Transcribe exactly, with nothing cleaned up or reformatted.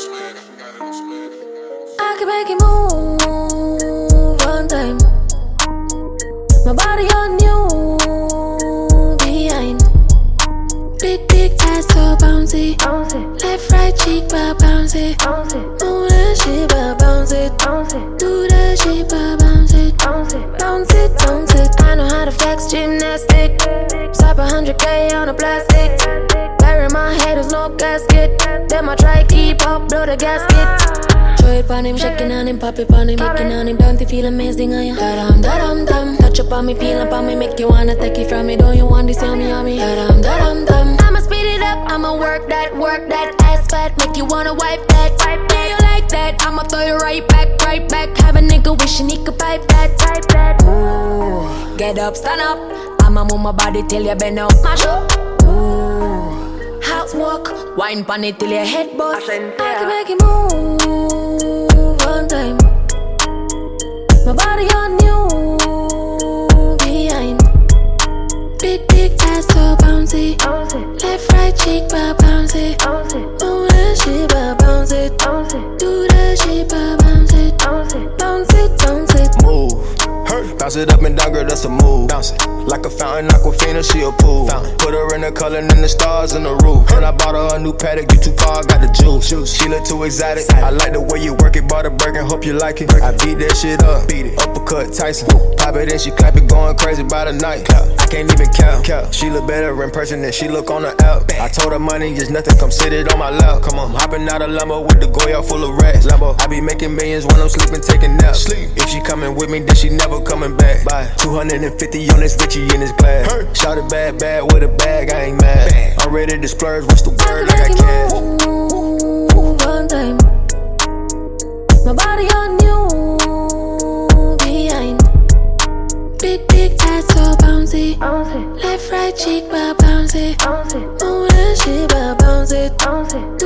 I can make it move one time. My body on you behind. Big, big ass so bouncy. Left, right cheek, but bouncy. Move that shit, but bounce it. Do that shit, but bounce it. Bounce it, bounce it. I know how to flex gymnastic. Slap a hundred K on a plastic. Bury my head, there's no gasket. Then I try keep up, blow the gasket. Throw it on him, shaking on him, pop it on him, making on him. Don't you feel amazing, are you? Da-dum, da-dum, dum. Touch up on me, peel up on me, make you wanna take it from me. Don't you want this yummy, yummy? Da-dum, da-dum, dum. I'ma speed it up, I'ma work that, work that ass fat, make you wanna wipe that. Yeah, you like that, I'ma throw you right back, right back. Have a nigga wishing he could pipe that, pipe that. Ooh, get up, stand up. I'ma move my body till you bend up, mash up. Ooh, hot walk, wine pon it till your head bust. I can make it move one time. My body on you behind. Big, big ass so bouncy. Left, right cheek, but bouncy. Move that shit, but bounce it. Do that shit, but bounce it. Bounce it, bounce it. Move. Bounce it up and down, girl, that's a move. Bounce it. Like a fountain, Aquafina, she a pool. Fountain. Put her in the color and the stars in the roof. And I bought her a new paddock, you too far, got the juice. She look too exotic. I like the way you work it, bought a Birkin, hope you like it. I beat that shit up, beat it. Uppercut Tyson. Pop it in, she clap it, going crazy by the night. I can't even count. She look better in person than she look on the app. I told her money is nothing, come sit it on my lap. Come on, I'm hopping out of Lambo with the Goya full of rats. Lambo, I be making millions when I'm sleeping, taking naps. Sleep. If she coming with me, then she never coming back. Bye. two hundred fifty on this Richie in this glass. Hey. Shout it bad, bad with a bag, I ain't mad. Bad. I'm ready to splurge, what's the word? I, I got cash. Move one time. My body on you behind. Big, big ass so bouncy. Left, right cheek, but bouncy. Move that shit, but bounce it.